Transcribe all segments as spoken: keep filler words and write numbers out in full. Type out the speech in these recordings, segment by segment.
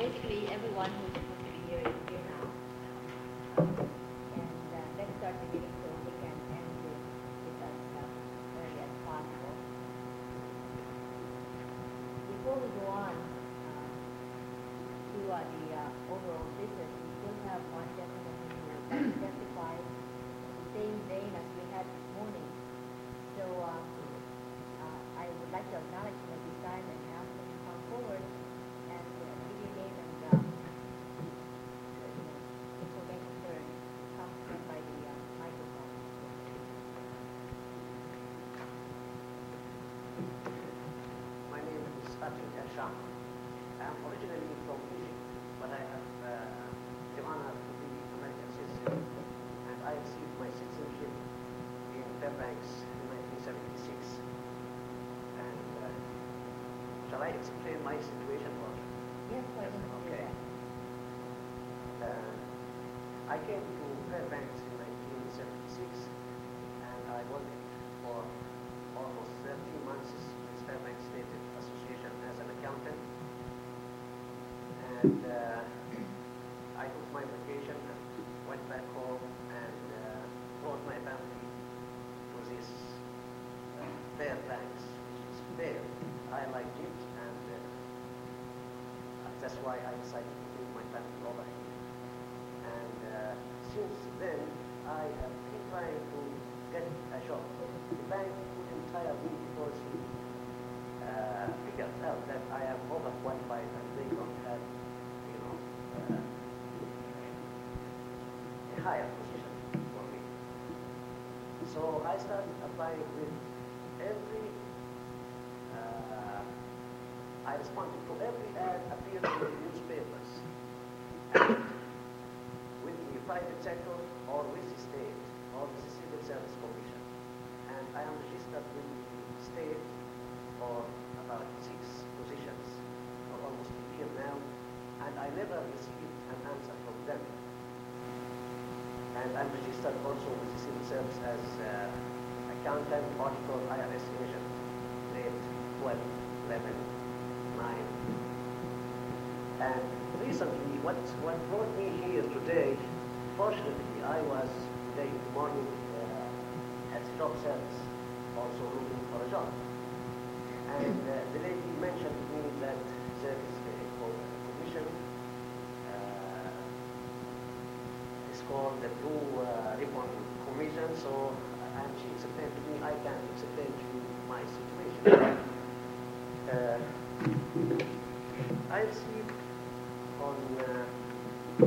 basically everyone who's supposed to be here is here now. Um, and uh, let's start the meeting so we can end this, this as uh, early as possible. Before we go on uh, to uh, the uh, overall business, we still have one gentleman who would like to testify in the same vein as we had this morning. So uh, uh, I would like to acknowledge him at this time and ask him to come forward and uh, give your name and uh, you know, information there and come stand by the uh, microphone. My name is Fatou Kasham. I am originally from Egypt, but I have uh, the honor to be American citizen, and I received my citizenship in Fairbanks in nineteen seventy-six. And uh, shall I explain my situation? Or? Yes, why don't you do Okay. that? Uh, I came to Fairbanks in nineteen seventy-six, and I worked for almost thirteen months with Fairbanks State Association as an accountant. And uh, I took my vacation and went back home and uh, brought my family to this uh, Fairbanks, which is fair. I liked it, and uh, that's why I decided to bring my family over here. And uh, since then, I have been trying to get a job. The bank couldn't hire me because he uh, figured out that I am overqualified and they don't have, you know, uh, a higher position for me. So I started applying with every, uh, I responded to every ad appeared in the newspapers. And with the private sector or with the state or with the Civil Service Commission. And I am registered with the state for about six positions for almost a year now, and I never received an answer from them. And I'm registered also with the Civil Service as uh, accountant, auditor, I R S agent, grade twelve, eleven, nine. And recently, what, what brought me here today, fortunately, I was today morning uh, at job service, also looking for a job. And uh, the lady mentioned to me that there is a commission, uh, it's called the Blue uh, Ribbon Commission, so, and she explained to me, I can explain to you my situation. Uh, I received on uh,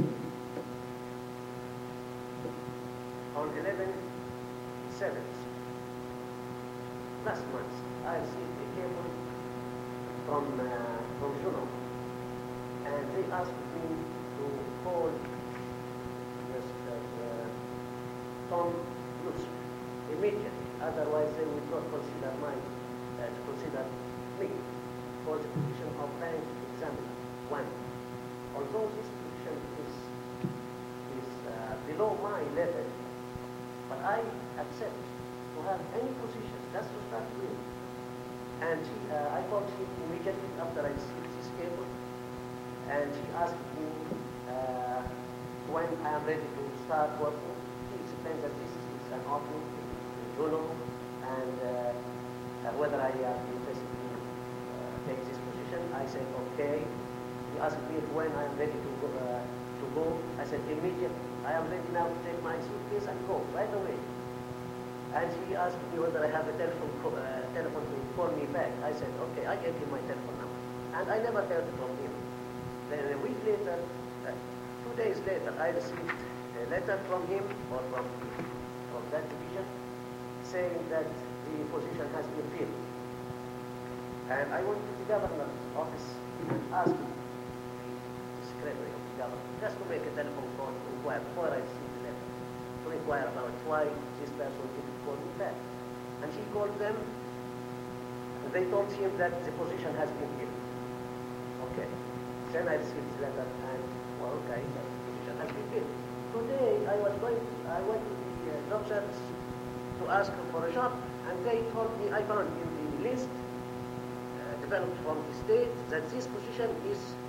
on eleven seventh last month, I received a cable from uh, from Juno, and they asked me to call Mister Uh, Tom Lutz immediately. Otherwise, they would not consider my uh, to consider me for the position of bank examiner one. Although this position is is uh, below my level, but I accept to have any position. That's to start with. And she, uh, I called him immediately after I received this cable, and she asked me uh, when I am ready to start working. She explained that this is an opening in Juno, and uh, uh, whether I am interested in uh, take this position. I said okay. He asked me when I am ready to go. Uh, to go. I said immediately. I am ready now to take my suitcase and go right away. And he asked me whether I have a telephone, co uh, telephone to call me back. I said, okay, I gave him my telephone number. And I never heard from him. Then a week later, uh, two days later, I received a letter from him or from, from that division saying that the position has been filled. And I went to the governor's office and asked the secretary of the governor just to make a telephone call to inquire before I received the letter, to inquire about why this person didn't call me back. And he called them, and they told him that the position has been filled. Okay. Then I received the letter, and, well, okay, the position has been filled. Today, I was going, to, I went to the uh, job service to ask for a job, and they told me, I found in the list uh, developed from the state that this position is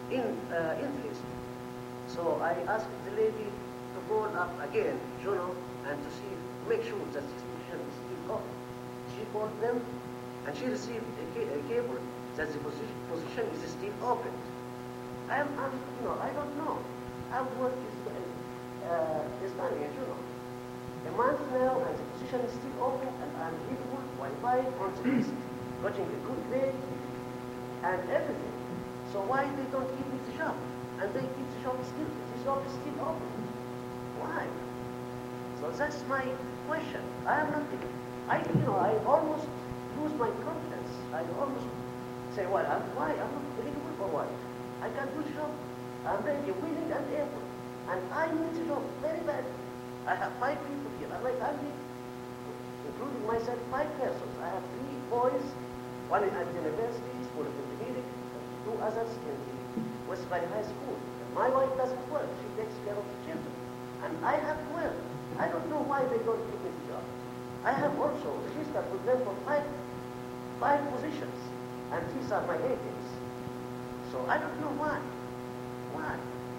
in uh, interest. So I asked the lady to call up again, Juno, and to see, make sure that this position is still open. She called them, and she received a, ca- a cable that the position, position is still open. I'm, I'm, you know, I don't know. I've worked with uh, Estonia, Juno. A month now, and the position is still open, and I'm eligible Wi-Fi on the list, getting a good grade, and everything. So why they don't give me the job? And they keep the job still, the job is still open. Why? So that's my question. I am not, I, you know, I almost lose my confidence. I almost say, well, I'm, why? I'm not eligible for what? I can do the job. I'm ready, willing, and able. And I need the job very bad. I have five people here. I'm like, I need, including myself, five persons. I have three boys, one at the university, School of Engineering, and two others in the West Valley High School. My wife doesn't work. She takes care of the children. And I have to work. I don't know why they don't give me the job. I have also registered with them for five, five positions. And these are my agents. So I don't know why. Why?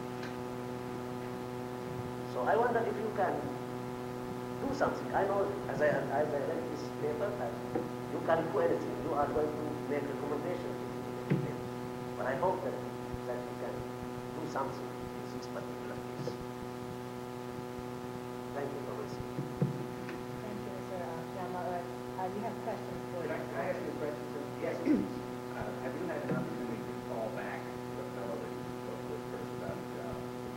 So I wonder if you can do something. I know, as I, as I read this paper, that you can do anything. You are going to make recommendations. But I hope that, that you can do something in this particular case. Thank you for listening. Thank you, Mister Jama. Uh, uh, we have questions for Can I, you. can I ask you a question, sir? Yes, please. Uh, have you had an opportunity to call back to the fellow that you spoke with first about the job?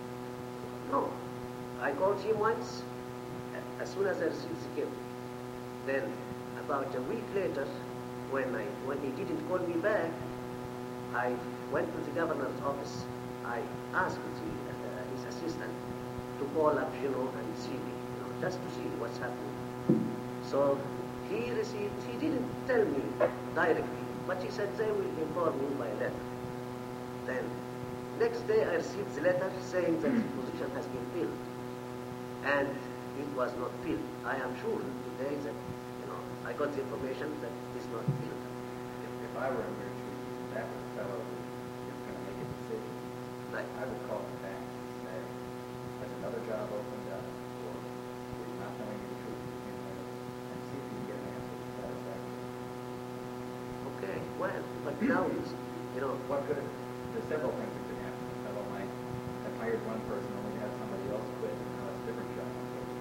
No. I called him once, a- as soon as I received the cable. Then, about a week later, when I when he didn't call me back, I went to the governor's office. I asked the, uh, his assistant to call up, you know, and see me, you know, just to see what's happening. So he received, he didn't tell me directly, but he said they will inform me by letter. Then, next day I received the letter saying that the position has been filled. And it was not filled. I am sure today that, you know, I got the information that it's not filled. If, if I were in your shoes, and that was the fellow who was going to make a decision, Right. I would call him back and say, has another job opened up, or are you not telling me the truth to begin with, and see if you can get an answer that's satisfactory. Okay, well, but now it's, you know, What could have, there's several things that could happen. The fellow might have hired one person, only to have somebody else quit, and now it's a different job.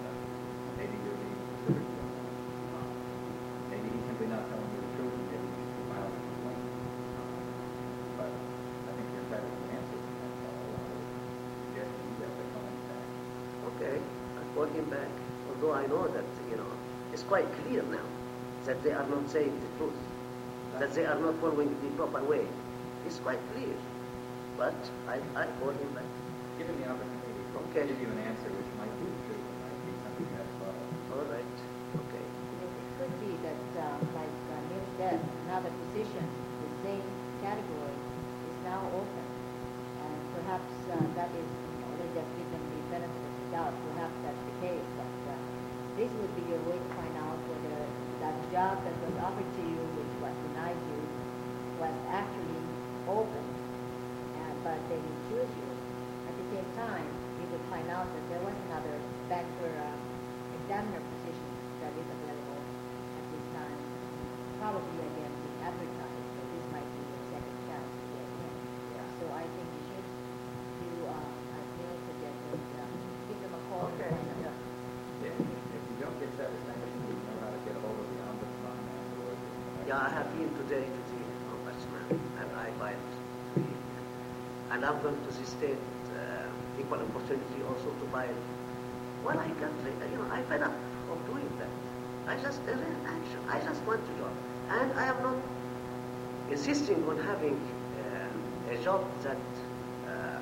Maybe you're being specific to him. Um, Maybe he's simply not telling you the truth, and maybe you should file a complaint. Um, But I think you're entitled to an answer from that fellow. I would suggest that you get the calling back. okay, I called him back. Although I know that, you know, it's quite clear now that they are not saying the truth, that they are not following the proper way. It's quite clear. But I, I called him back. Give him the opportunity to Okay. give you an answer which might be the truth, and might be something you have to follow. All right, okay. It it could be that, uh, like uh, near death, another position, the same category, is now open. And perhaps uh, that is, you know, they just give them the benefit of the doubt. Perhaps that's the case. But uh, this would be your way to find out whether that job that was offered to you, which was denied you, was actually open. And, but they didn't choose you. At the same time, you could find out that there was another banker uh, examiner position that is available at this time, probably again being advertised, so this might be your second chance to get in. Yeah. So I think you should do, uh, as Neil suggested, uh, give them a call. and Okay, find out. yeah. If, if you don't get satisfaction, you know how to get a hold of the ombudsman or the... Yeah, I have been today to the ombudsman, and I filed to him. And I'm going to the state uh, equal opportunity also to file. Well, I can't, re- you know, I fed up of doing that. I just, uh, action. I just want a job. And I am not insisting on having uh, a job that uh,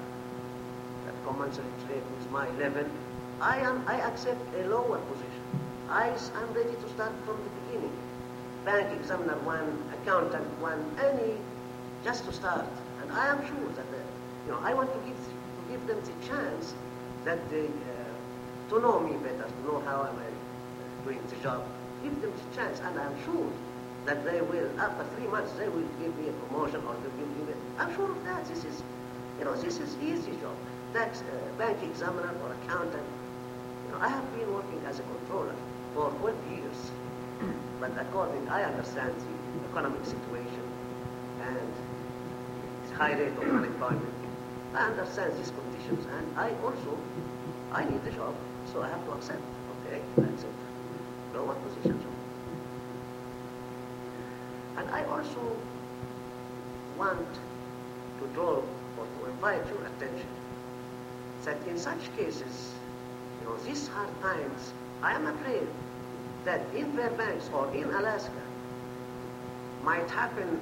that commensurate with my level. I am, I accept a lower position. I am ready to start from the beginning. Bank examiner one, accountant one, any, just to start. And I am sure that, uh, you know, I want to give, to give them the chance that they, uh, to know me better, to know how am I doing the job. Give them the chance, and I'm sure that they will, after three months, they will give me a promotion or they will give me, I'm sure of that. This is, You know, this is easy job. Tax, uh, bank examiner or accountant. You know, I have been working as a controller for twelve years. But according, I understand the economic situation and the high rate of unemployment. I understand these conditions, and I also, I need the job, so I have to accept. Okay, that's it. Lower position job. And I also want to draw or to invite your attention that in such cases, you know, these hard times, I am afraid that in Fairbanks or in Alaska might happen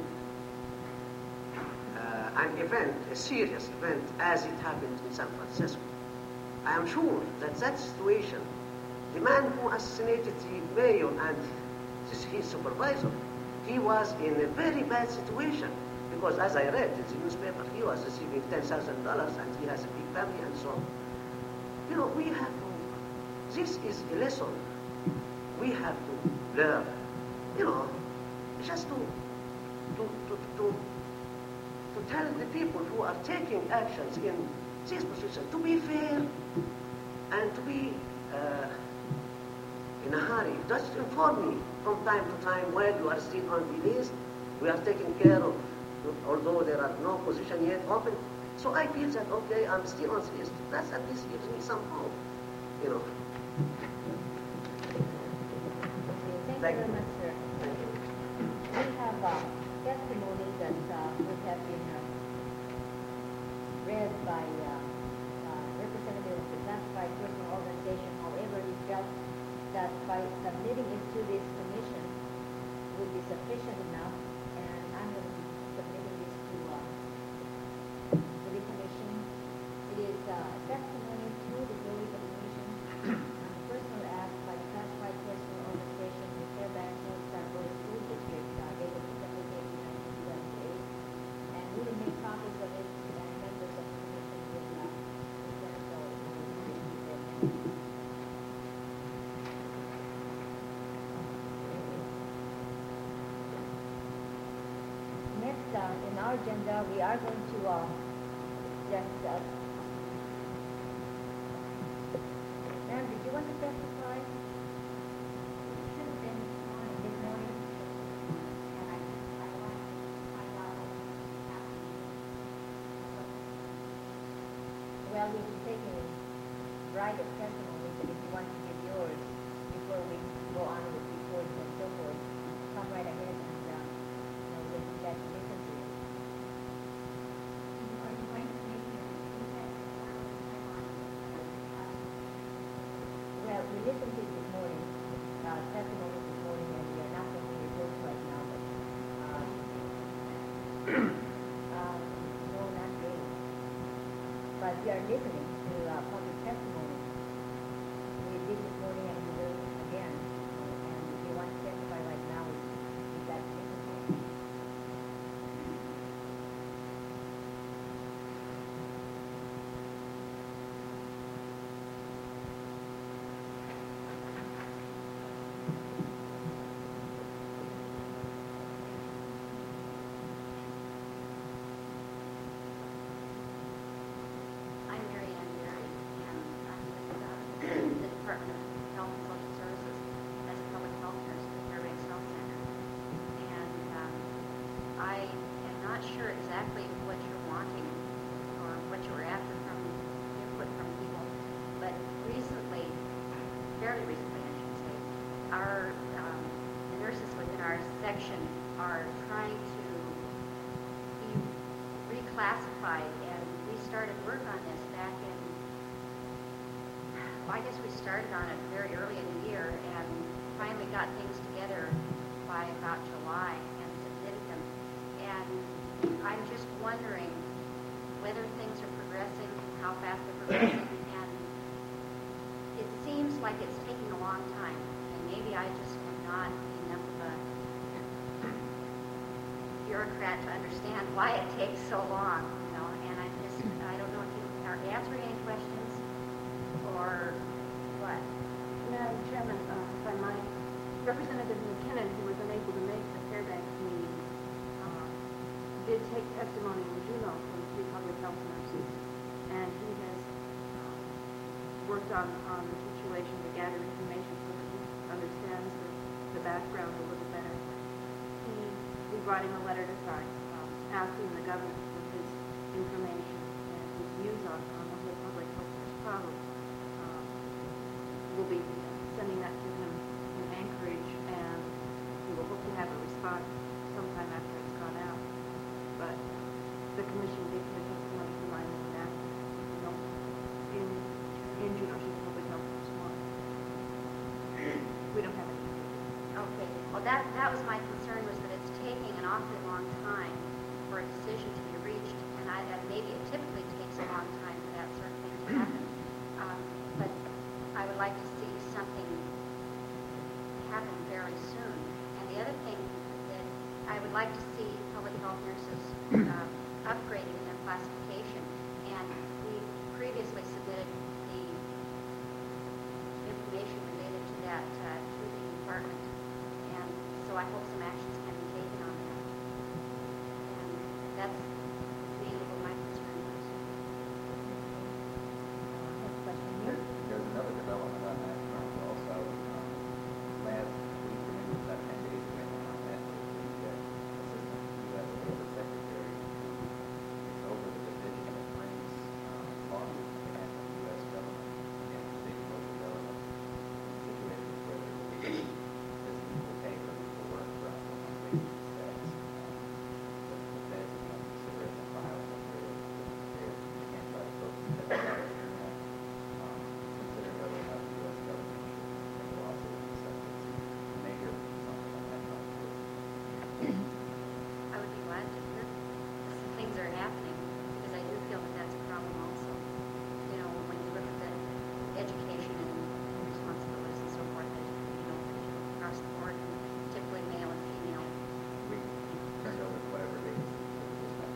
uh, an event, a serious event, as it happened in San Francisco. I am sure that that situation, the man who assassinated the mayor and his, his supervisor, he was in a very bad situation because, as I read in the newspaper, he was receiving ten thousand dollars and he has a big family and so on. You know, we have to, this is a lesson we have to learn, you know, just to, to, to, to, to tell the people who are taking actions in this position to be fair and to be uh, in a hurry. Just inform me from time to time while you are still on the list. We are taking care of, although there are no position yet open. So I feel that, okay, I'm still on the list. That at least gives me some hope, you know. Thank you very much, sir. We have uh, testimony that uh, would have been uh, read by uh, uh, representative of the classified personal organization. However, he felt that by submitting it to this commission would be sufficient enough, and I'm going to be submitting this to, uh, to the commission. It is uh, testimony to the Jury of the Commission on the personal act by the classified personal organization in Fairbanks, North Dakota School District, uh, dated December eighth, nineteen seventy-eight. And we will make copies of it, and members of the commission will uh, present or receive them. Next, uh, in our agenda, we are going to uh, just. Uh, Ma'am, did you want to testify? Should have been this morning. This morning. And I, I want to find out what happened. Well, we'll be taking right of testimony, but if you want to give yours before we go on with reports and so forth, come right ahead and uh, you know, we'll be glad to listen to you. Are you going to make your impact Well, we listened to it this morning, uh, testimony this morning, and we are not making reports right now, but, uh, um, no, not really. But we are listening to, uh, public testimony. We did this morning and we will again, uh, and if you want to testify right now, we, we'd like to listen to you. I'm Mary Ann Berry, and I'm with uh, the Department of Health and Social Services as a public health nurse at the Fairbanks Health Center. And um, I am not sure exactly what you're wanting or what you're after from input from people, but recently, fairly recently, I should say, our um, the nurses within our section are trying to be reclassified, and we started work on this back in, well, I guess we started on it very early in the year and finally got things together by about July and submitted them. And I'm just wondering whether things are progressing, how fast they're progressing, and it seems like it's taking a long time, and maybe I just am not enough of a bureaucrat to understand why it takes so long, you know, and I just, I don't know if you are answering any questions or what. Madam Chairman, uh, if I might, Representative McKinnon, who was unable to make the Fairbanks meeting, uh, did take testimony in Juneau from three public health nurses. worked on, on the situation to gather information so that he understands the, the background a little better. He, we brought him a letter to sign, um, asking the governor for his information and his views on, on the whole public health care problem. Um, we'll be sending that to him in Anchorage, and we will hope to have a response sometime after it's gone out. But the commission did hear testimony from mine and that, you know, in, in Juneau, she's a public health nurse tomorrow. We don't have any. Okay, well, that, that was my concern, was that it's taking an awfully long time for a decision to be reached, and I, that maybe it typically takes a long time for that sort of thing to happen. Um, but I would like to see something happen very soon. And the other thing that I would like to see public health nurses uh, upgraded in their classification, and we previously submitted the information related to that uh, to the department, and so I hope some actions can be taken on that. And that's mainly what my concern was. Next question here. There's, there's another development on that front also. Um, last week, or maybe it was about ten days ago, I met with the uh, Assistant U S Labor Secretary who is over the division that brings um, law enforcement and the U S government and state and local government in situations where there will be this equal pay for equal work for us on basic status. Um, the feds are going to consider it a file that they're, they're, you can't try to focus that out of the internet. Um, consider whether or not the U S government should make laws that would be subject to major something on that front too. I would be glad to hear some things are happening, because I do feel that that's a problem also. You know, when you look at the education and responsibilities and so forth, that, you know, across the board, typically male and female. We turned over whatever vacancies that we just had.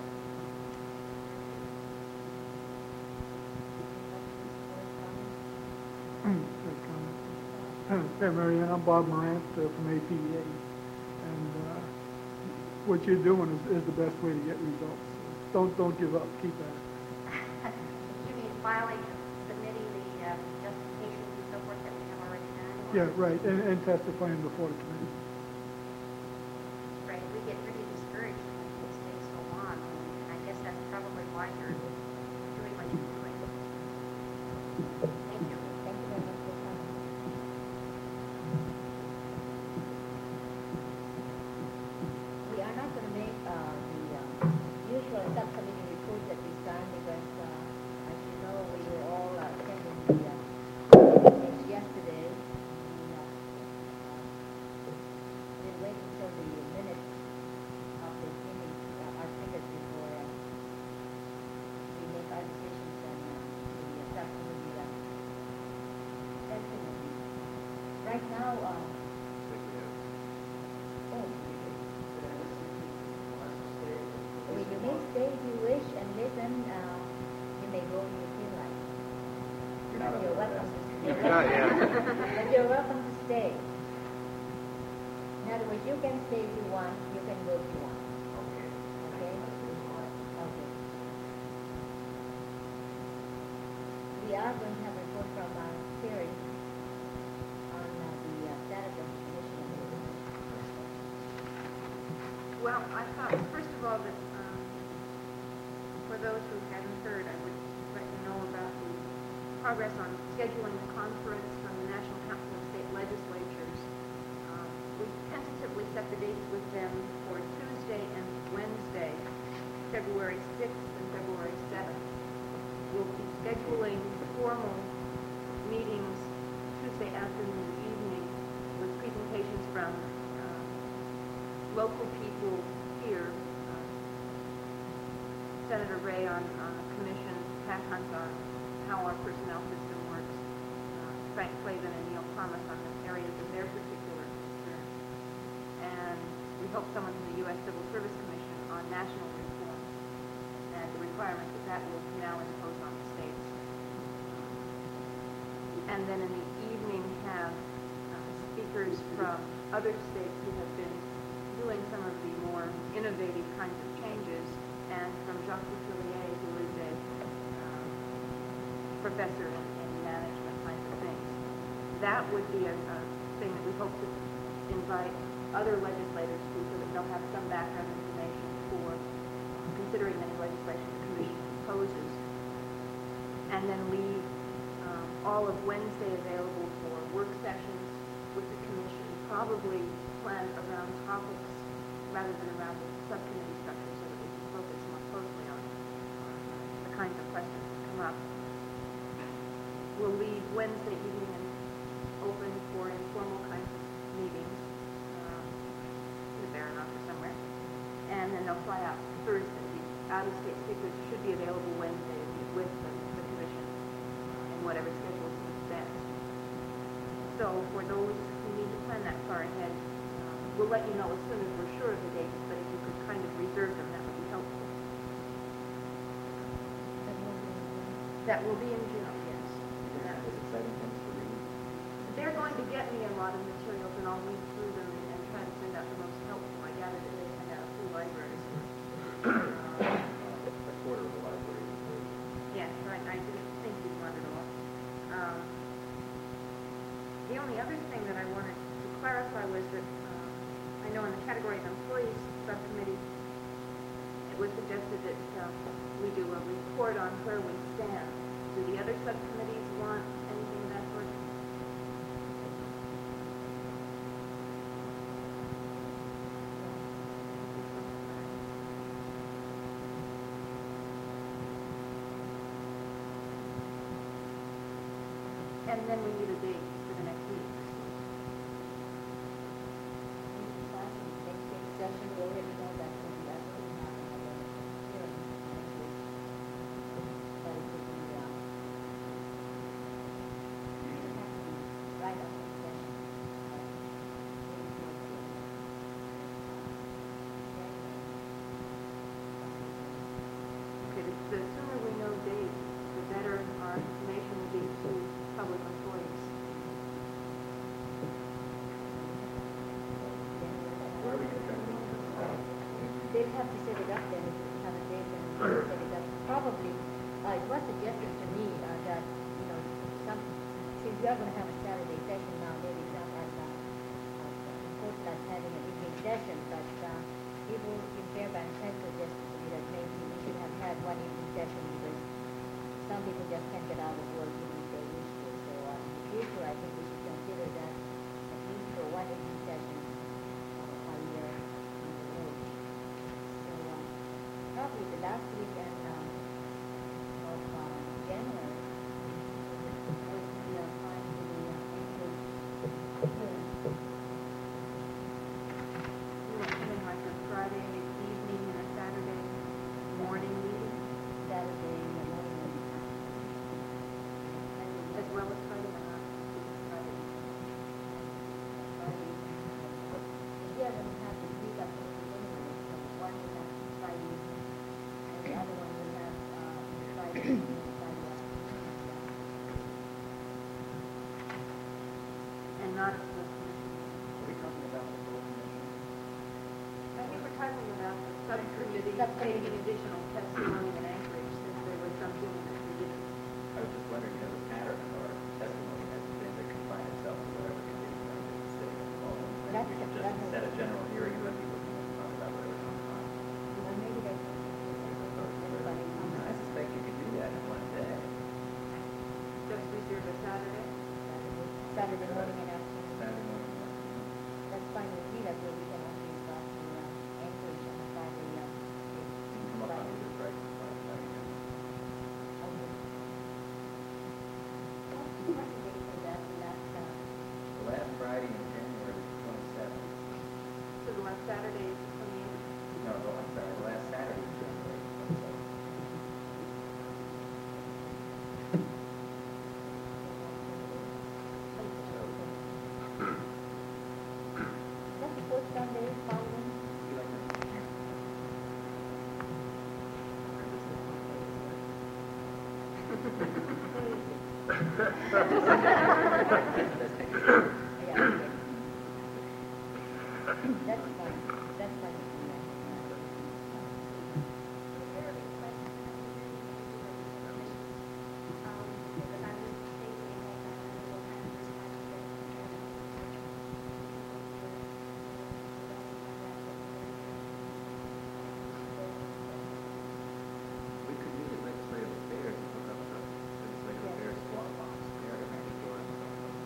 Quick comment. Hey, Marianne, I'm Bob Morant uh, from A P E A, and uh, what you're doing is, is the best way to get results. Don't don't give up. Keep at it. You mean filing, submitting the uh, justifications and so forth that we have already done? or- Yeah, right, and, and testifying before the committee. Right, we get pretty discouraged when things take so long, and I guess that's probably why you're doing what you're doing. Thank you. Thank you very much for coming. We are not going to make uh, the uh, usual subcommittee report at this time because, uh, as you know, we were all uh, attending the uh, meetings yesterday. We uh, did wait until the minutes of the meeting uh, are figured before uh, we make our decisions and uh, the subcommittee uh, testimony. Right now, uh, oh, well, you may stay if you wish and listen. Uh, you may go if you feel like. You're not But you're under welcome. arrest. To, you're welcome. But you're welcome to stay. In other words, you can stay if you want. You can go if you want. Okay. Okay. Okay. We are going to have a report from uh, Terry on uh, the uh, status of the commission. Well, I thought, first of all, that um, for those who hadn't heard, I would let you know about the progress on scheduling the conference from the National Council of State Legislatures. Um, we tentatively set the dates with them for Tuesday and Wednesday, February sixth and February seventh. We'll be scheduling formal meetings Tuesday afternoon and evening with presentations from uh, local people here. Uh, Senator Ray on, on the commission, Pat Hunt on how our personnel system works, uh, Frank Clavin and Neil Thomas on the areas of their particular concern. And we hope someone from the U S Civil Service Commission on national reform and the requirements that that will now impose on the states. And then in the evening have uh, speakers from other states who have been doing some of the more innovative kinds of changes, and from Jacques Couturier, who is a uh, professor in, in management, high that would be a, a thing that we hope to invite other legislators to, so that they'll have some background information for considering any legislation the commission proposes. And then leave um, all of Wednesday available for work sessions with the commission, probably planned around topics rather than around the subcommittee structure, so that we can focus more closely on uh, the kinds of questions that come up. We'll leave Wednesday evening and open for informal kinds of meetings, um, in the Baranoff or somewhere, and then they'll fly out Thursday. The out-of-state speakers should be available Wednesday to meet with the, the commission uh, in whatever schedule seems best. So for those who need to plan that far ahead, uh, we'll let you know as soon as we're sure of the dates, but if you could kind of reserve them, that would be helpful. That will be in June, yes. And that There's exciting things to read. They're going to get me a lot of materials, and I'll read through them and, and try to send out the most helpful. I gather that they send out full libraries. Uh, A quarter of the library is free. Yes, I, I didn't think you'd want it all. Um, the only other thing that I wanted to clarify was that um, I know in the category of employees subcommittee, it was suggested that um, we do a report on where we stand. Do the other subcommittees want anything of that sort? And then we need a date for the next meeting. Next week's session, we already know that will be absolutely not another hearing next week. But it will be, um, it will have to be right after the session. uh, maybe towards the end of, uh, January. Okay, the, the sooner we know dates, the better our information will be to public employees. Where are we going to try to meet? They'll have to set it up then, if you have a date, and they'll set it up. Probably, uh, it was suggested to me uh, that, you know, some, since we are going to have a Saturday session now, maybe it's not as, uh, as important as having an evening session, but uh, people in Fairbanks have suggested to me that maybe we should have had one evening session because some people just can't get out of work even if they wish to. So uh, in the future, I think we should consider that at least for one evening session uh, a year in the village. So uh, probably the last weekend um, of uh, January would be uh, fine for the uh, English hearing. You want something like a Friday evening and a Saturday morning meeting, Saturday in the morning. as well as Friday night? Friday. Friday. We are going to have the three subcommittees anyway, so one will have Friday evening, and the other one will have uh, Friday evening and Friday afternoon. And not a full commission. Are we talking about the full commission? I think we're talking about the subcommittee Subcommittee. taking additional testimony in Anchorage, since there was some feeling that we didn't. I was just wondering, you know, the pattern of our testimony has been to confine itself to whatever committee member is sitting at the moment. Maybe That's- we could that's just a- set a general hearing and let people come in and talk about whatever's on mind. Well, maybe that's everybody comes. I suspect you could do that in one day. Just reserve a Saturday? Saturday morning and afternoon. Saturday morning, afternoon. That's fine with me, that way we can always go to uh, Anchorage on a Friday. uh, You can come up on either Friday, Friday, Saturday. Okay. What's what's the date for that, the last, uh, The last Friday in January is the twenty-seventh. So the last Saturday is the twenty-eighth? No, no, I'm sorry, the last Saturday in January is the twenty-seventh. is that the fourth Sunday following? Would you like to? Let's take it. Yeah, okay. That's fine, that's fine with me. Um, because I was thinking like, I don't know what kind of response that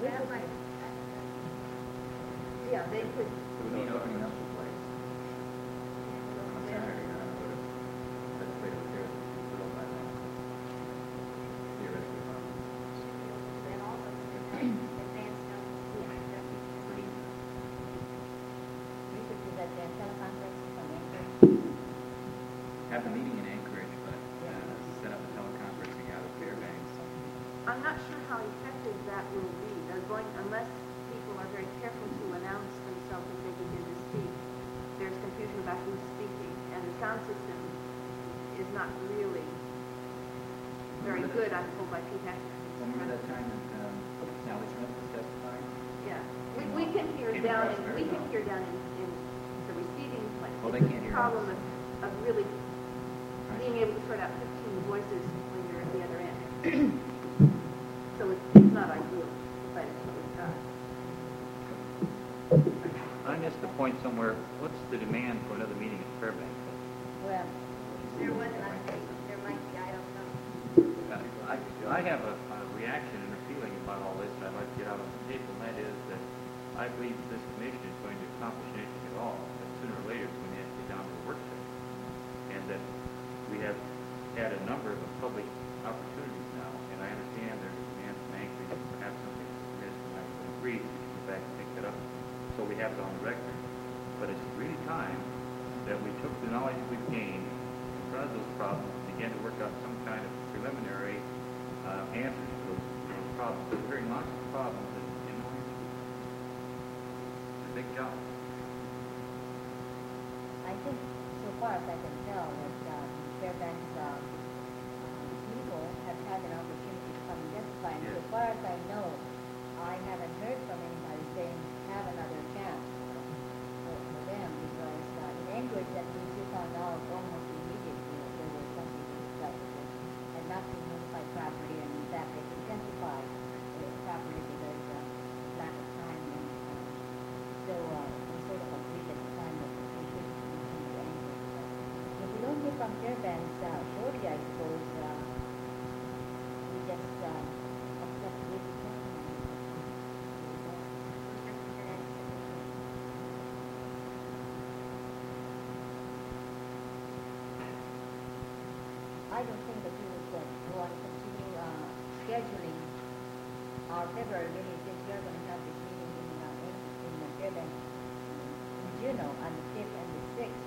have like, yeah, they could, It would mean opening up the place on a Saturday night, would have, that's the way it was there, little by then. Theoretically, um, Then also, advance notice, yeah, that's what you- We could do that then, teleconference from Anchorage. have the meeting in Anchorage, but uh, set up a teleconferencing out of Fairbanks. I'm not sure how effective that will be. They're going, unless people are very careful to announce themselves as they begin to speak, there's confusion about who's speaking, and the sound system is not really very good, I'm told by Pete Hackett. Remember that time that um, Sally Smith was testifying? Yeah, we, we can hear Came down, across in very we can well. hear down in, in the receiving place. Oh, they It's can't the hear problem us. of, of really being able to sort out fifteen voices when you're at the other end. So it's, it's not ideal, but it's what we've got. I missed the point somewhere. What's the demand for another meeting at Fairbanks? Well, There was an update, there might be, I don't know. Uh, I, I have a, a reaction and a feeling about all this, and I'd like to get out on the table, and that is that I believe this commission is going to accomplish anything at all, and sooner or later it's going to have to get down to a work session. And that we have had a number of public opportunities now, and I understand there's a demand from Anchorage, and perhaps something from this, and I would agree, we should go back and pick that up, so we have it on the record. But it's really time that we took the knowledge we've gained in front of those problems and began to work out some kind of preliminary uh, answers to those, those problems. We're hearing lots of problems and, and no answers. It's a big job. I think so far as I can tell that uh, Fairbanks uh, uh, people have had an opportunity to come and testify. And Yes. so far as I know, I haven't heard from anybody saying have another chance for, for them because uh, in Anchorage at least we found out almost immediately that there was something to discuss with them and not to notify properly, and in fact they can testify uh, properly because uh, lack of time and uh, so uh, we sort of agreed at the time that we should continue to Anchorage. But if we don't hear from Fairbanks uh, shortly, I suppose uh, we just uh, accept with the I don't think that we would uh, want to continue uh, scheduling our February meeting since we are going to have this meeting in, uh, in, in uh, Fairbanks in Juneau on the fifth and the sixth.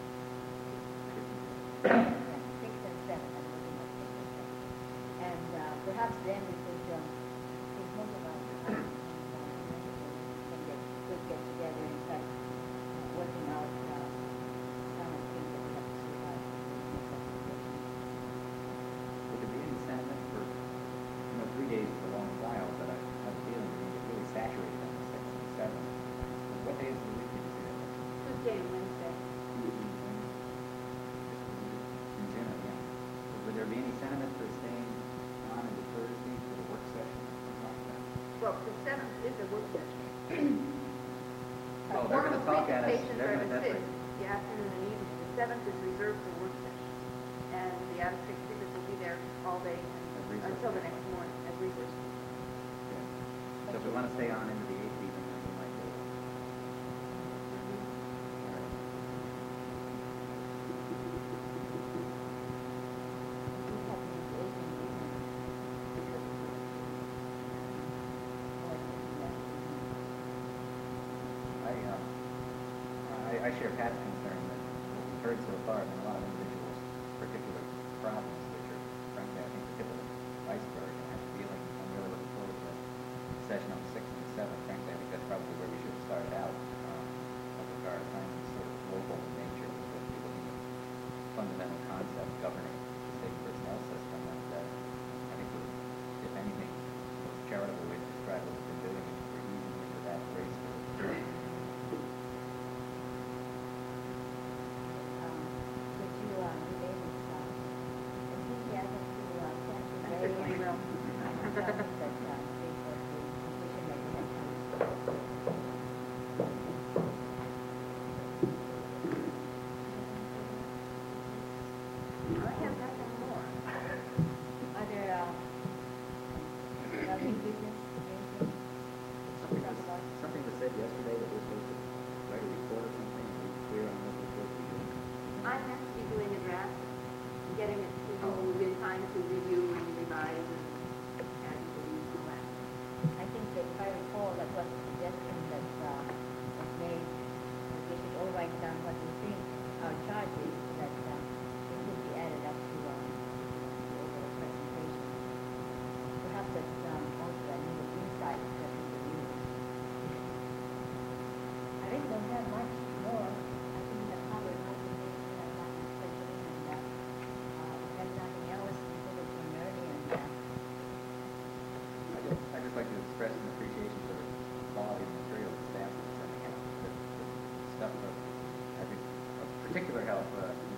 Yeah, six and seven, I'm looking at six and seven. And uh, perhaps then we could, um, since most of our uh, can get, could get together and start uh, working out uh, some of the things that we have to sort out. Would there be any sentiment for, you know, three days is a long while, but I have a feeling we're going to get really saturated on the sixth and seventh. What days of the week did you see that? Tuesday and Wednesday. In June, yeah. Would there be any sentiment for staying on into Thursday for the work session or something like that? Well, the seventh is a work session. Oh, they're gonna talk at us- Presentations they're are gonna- the that's sixth, the afternoon and evening. The seventh is reserved for work session. And the out-of-state speakers will be there all day As resource. until the next morning as resources. Yeah. So if we want to stay on into the eighth even, then we might do it. All right. We have to use the eighteen evening because of the or yeah. I, um, I, I share Pat's concern that what we've heard so far have been a lot of individuals' particular problems, which are frankly, I think, the tip of the iceberg, and I'm feeling, I'm really looking forward to the session on the sixth and the seventh. Frankly, I think that's probably where we should have started out, um, with our assignments sort of local in nature, because we're looking at fundamental concept governing the state personnel system, and, uh, I think, we're, if anything, the most charitable way to describe what we've been doing is we're easing into that gracefully. Um, could you uh, relay this uh, enthusiasm to uh, Senator I Ray certainly will. and uh, that uh, they for the position that we have to. I have nothing more. Other uh, other business, anything? just like to express an appreciation for the quality of the material the staff is sending out. The, the stuff of, I think, of particular help, uh,